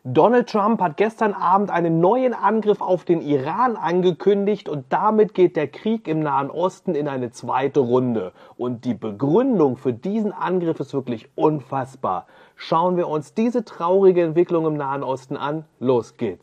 Donald Trump hat gestern Abend einen neuen Angriff auf den Iran angekündigt und damit geht der Krieg im Nahen Osten in eine zweite Runde. Und die Begründung für diesen Angriff ist wirklich unfassbar. Schauen wir uns diese traurige Entwicklung im Nahen Osten an. Los geht's.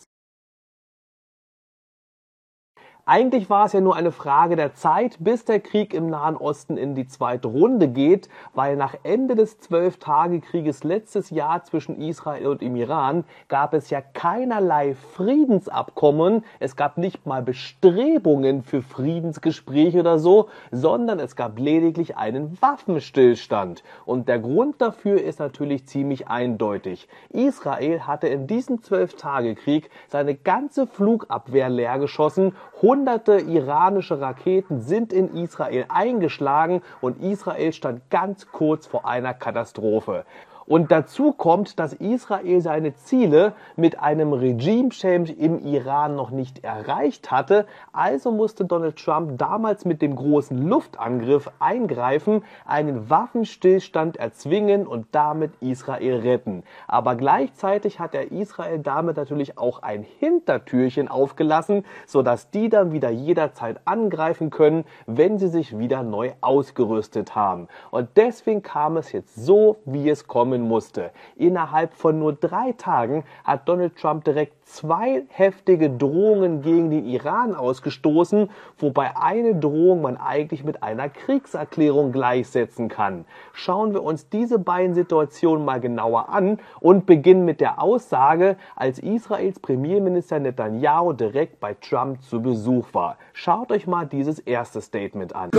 Eigentlich war es ja nur eine Frage der Zeit, bis der Krieg im Nahen Osten in die zweite Runde geht, weil nach Ende des 12-Tage-Krieges letztes Jahr zwischen Israel und dem Iran gab es ja keinerlei Friedensabkommen, es gab nicht mal Bestrebungen für Friedensgespräche oder so, sondern es gab lediglich einen Waffenstillstand. Und der Grund dafür ist natürlich ziemlich eindeutig. Israel hatte in diesem 12-Tage-Krieg seine ganze Flugabwehr leergeschossen, Hunderte iranische Raketen sind in Israel eingeschlagen und Israel stand ganz kurz vor einer Katastrophe. Und dazu kommt, dass Israel seine Ziele mit einem Regime-Change im Iran noch nicht erreicht hatte. Also musste Donald Trump damals mit dem großen Luftangriff eingreifen, einen Waffenstillstand erzwingen und damit Israel retten. Aber gleichzeitig hat er Israel damit natürlich auch ein Hintertürchen aufgelassen, sodass die dann wieder jederzeit angreifen können, wenn sie sich wieder neu ausgerüstet haben. Und deswegen kam es jetzt so, wie es kommen musste. Innerhalb von nur 3 Tagen hat Donald Trump direkt 2 heftige Drohungen gegen den Iran ausgestoßen, wobei eine Drohung man eigentlich mit einer Kriegserklärung gleichsetzen kann. Schauen wir uns diese beiden Situationen mal genauer an und beginnen mit der Aussage, als Israels Premierminister Netanyahu direkt bei Trump zu Besuch war. Schaut euch mal dieses erste Statement an.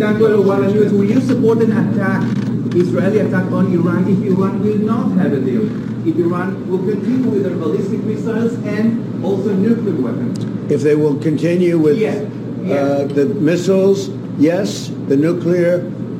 Israeli attack on Iran if Iran will not have a deal. If Iran will continue with their ballistic missiles and also nuclear weapons. If they will continue with the missiles, yes, the nuclear,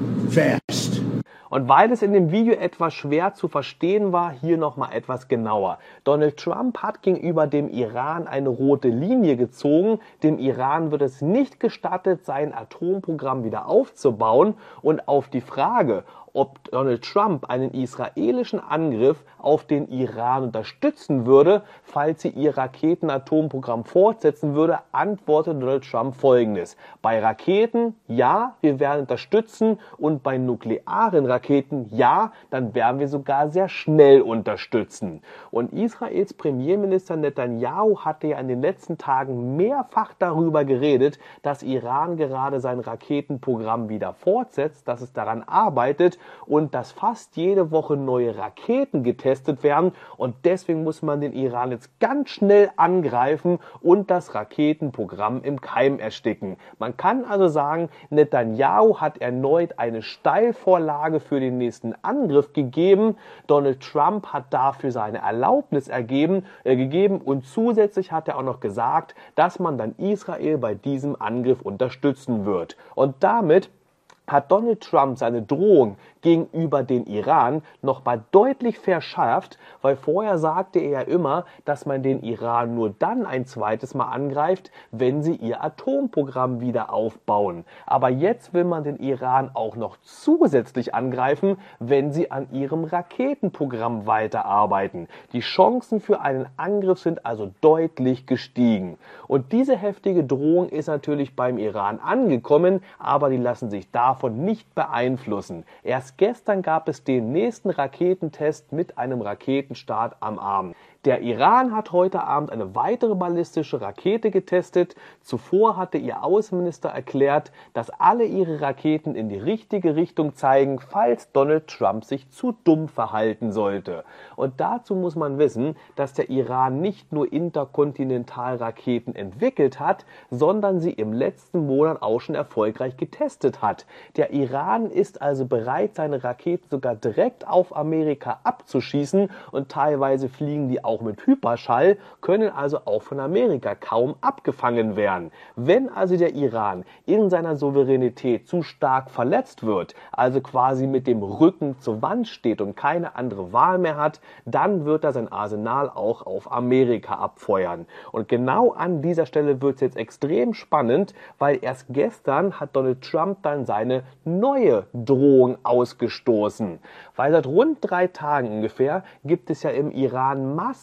fast. Und weil es in dem Video etwas schwer zu verstehen war, hier nochmal etwas genauer. Donald Trump hat gegenüber dem Iran eine rote Linie gezogen. Dem Iran wird es nicht gestattet, sein Atomprogramm wieder aufzubauen. Und auf die Frage, ob Donald Trump einen israelischen Angriff auf den Iran unterstützen würde, falls sie ihr Raketen-Atomprogramm fortsetzen würde, antwortet Donald Trump Folgendes. Bei Raketen, ja, wir werden unterstützen und bei nuklearen Raketen, ja, dann werden wir sogar sehr schnell unterstützen. Und Israels Premierminister Netanyahu hatte ja in den letzten Tagen mehrfach darüber geredet, dass Iran gerade sein Raketenprogramm wieder fortsetzt, dass es daran arbeitet, und dass fast jede Woche neue Raketen getestet werden und deswegen muss man den Iran jetzt ganz schnell angreifen und das Raketenprogramm im Keim ersticken. Man kann also sagen, Netanyahu hat erneut eine Steilvorlage für den nächsten Angriff gegeben. Donald Trump hat dafür seine Erlaubnis gegeben und zusätzlich hat er auch noch gesagt, dass man dann Israel bei diesem Angriff unterstützen wird. Und damit hat Donald Trump seine Drohung gegenüber den Iran nochmal deutlich verschärft, weil vorher sagte er ja immer, dass man den Iran nur dann ein zweites Mal angreift, wenn sie ihr Atomprogramm wieder aufbauen. Aber jetzt will man den Iran auch noch zusätzlich angreifen, wenn sie an ihrem Raketenprogramm weiterarbeiten. Die Chancen für einen Angriff sind also deutlich gestiegen. Und diese heftige Drohung ist natürlich beim Iran angekommen, aber die lassen sich davon nicht beeinflussen. Erst gestern gab es den nächsten Raketentest mit einem Raketenstart am Abend. Der Iran hat heute Abend eine weitere ballistische Rakete getestet. Zuvor hatte ihr Außenminister erklärt, dass alle ihre Raketen in die richtige Richtung zeigen, falls Donald Trump sich zu dumm verhalten sollte. Und dazu muss man wissen, dass der Iran nicht nur Interkontinentalraketen entwickelt hat, sondern sie im letzten Monat auch schon erfolgreich getestet hat. Der Iran ist also bereit, seine Raketen sogar direkt auf Amerika abzuschießen und teilweise fliegen die auch mit Hyperschall, können also auch von Amerika kaum abgefangen werden. Wenn also der Iran in seiner Souveränität zu stark verletzt wird, also quasi mit dem Rücken zur Wand steht und keine andere Wahl mehr hat, dann wird er sein Arsenal auch auf Amerika abfeuern. Und genau an dieser Stelle wird es jetzt extrem spannend, weil erst gestern hat Donald Trump dann seine neue Drohung ausgestoßen. Weil seit rund 3 Tagen ungefähr gibt es ja im Iran massiv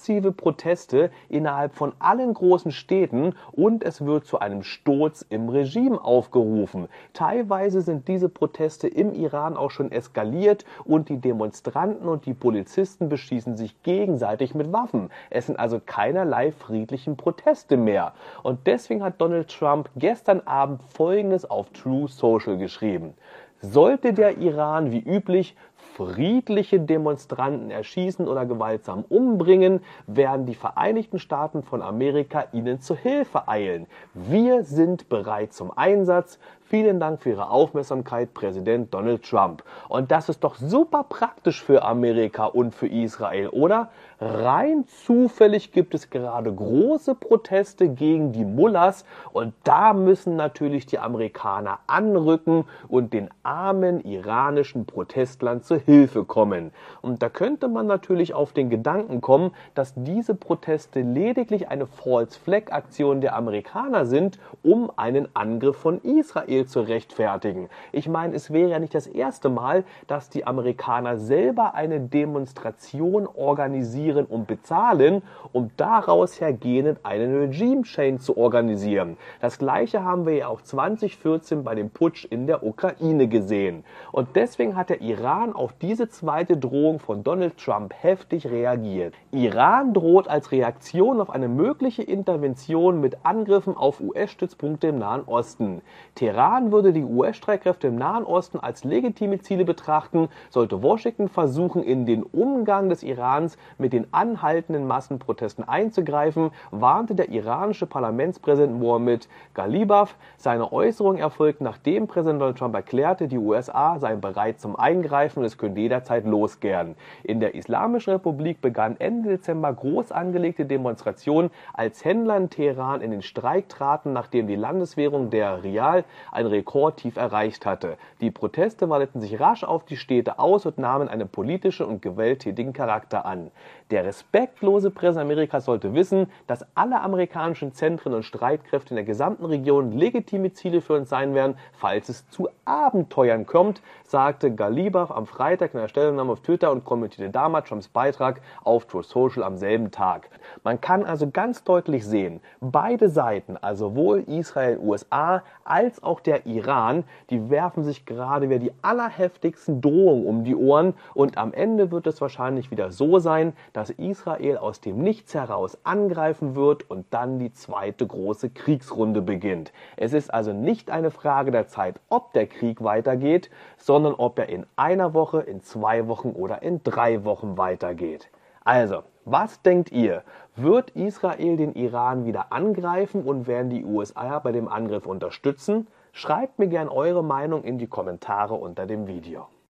massive Proteste innerhalb von allen großen Städten und es wird zu einem Sturz im Regime aufgerufen. Teilweise sind diese Proteste im Iran auch schon eskaliert und die Demonstranten und die Polizisten beschießen sich gegenseitig mit Waffen. Es sind also keinerlei friedlichen Proteste mehr. Und deswegen hat Donald Trump gestern Abend Folgendes auf Truth Social geschrieben: Sollte der Iran wie üblich friedliche Demonstranten erschießen oder gewaltsam umbringen, werden die Vereinigten Staaten von Amerika ihnen zur Hilfe eilen. Wir sind bereit zum Einsatz. Vielen Dank für Ihre Aufmerksamkeit, Präsident Donald Trump. Und das ist doch super praktisch für Amerika und für Israel, oder? Rein zufällig gibt es gerade große Proteste gegen die Mullahs und da müssen natürlich die Amerikaner anrücken und den armen iranischen Protestlern zur Hilfe kommen. Und da könnte man natürlich auf den Gedanken kommen, dass diese Proteste lediglich eine False-Flag-Aktion der Amerikaner sind, um einen Angriff von Israel zu rechtfertigen. Ich meine, es wäre ja nicht das erste Mal, dass die Amerikaner selber eine Demonstration organisieren und bezahlen, um daraus hergehend einen Regime-Change zu organisieren. Das Gleiche haben wir ja auch 2014 bei dem Putsch in der Ukraine gesehen. Und deswegen hat der Iran auf diese zweite Drohung von Donald Trump heftig reagiert. Iran droht als Reaktion auf eine mögliche Intervention mit Angriffen auf US-Stützpunkte im Nahen Osten. Teheran würde die US-Streitkräfte im Nahen Osten als legitime Ziele betrachten, sollte Washington versuchen, in den Umgang des Irans mit den anhaltenden Massenprotesten einzugreifen, warnte der iranische Parlamentspräsident Mohammed Ghalibaf. Seine Äußerung erfolgt, nachdem Präsident Donald Trump erklärte, die USA seien bereit zum Eingreifen und es könnte jederzeit losgehen. In der Islamischen Republik begannen Ende Dezember groß angelegte Demonstrationen, als Händler in Teheran in den Streik traten, nachdem die Landeswährung der Rial ein Rekordtief erreicht hatte. Die Proteste weiteten sich rasch auf die Städte aus und nahmen einen politischen und gewalttätigen Charakter an. Der respektlose Präsident Amerikas sollte wissen, dass alle amerikanischen Zentren und Streitkräfte in der gesamten Region legitime Ziele für uns sein werden, falls es zu Abenteuern kommt, sagte Ghalibaf am Freitag in einer Stellungnahme auf Twitter und kommentierte damals Trumps Beitrag auf Truth Social am selben Tag. Man kann also ganz deutlich sehen, beide Seiten, also sowohl Israel und USA als auch der Iran, die werfen sich gerade wieder die allerheftigsten Drohungen um die Ohren und am Ende wird es wahrscheinlich wieder so sein, dass Israel aus dem Nichts heraus angreifen wird und dann die zweite große Kriegsrunde beginnt. Es ist also nicht eine Frage der Zeit, ob der Krieg weitergeht, sondern ob er in einer Woche, in 2 Wochen oder in 3 Wochen weitergeht. Also, was denkt ihr? Wird Israel den Iran wieder angreifen und werden die USA bei dem Angriff unterstützen? Schreibt mir gerne eure Meinung in die Kommentare unter dem Video.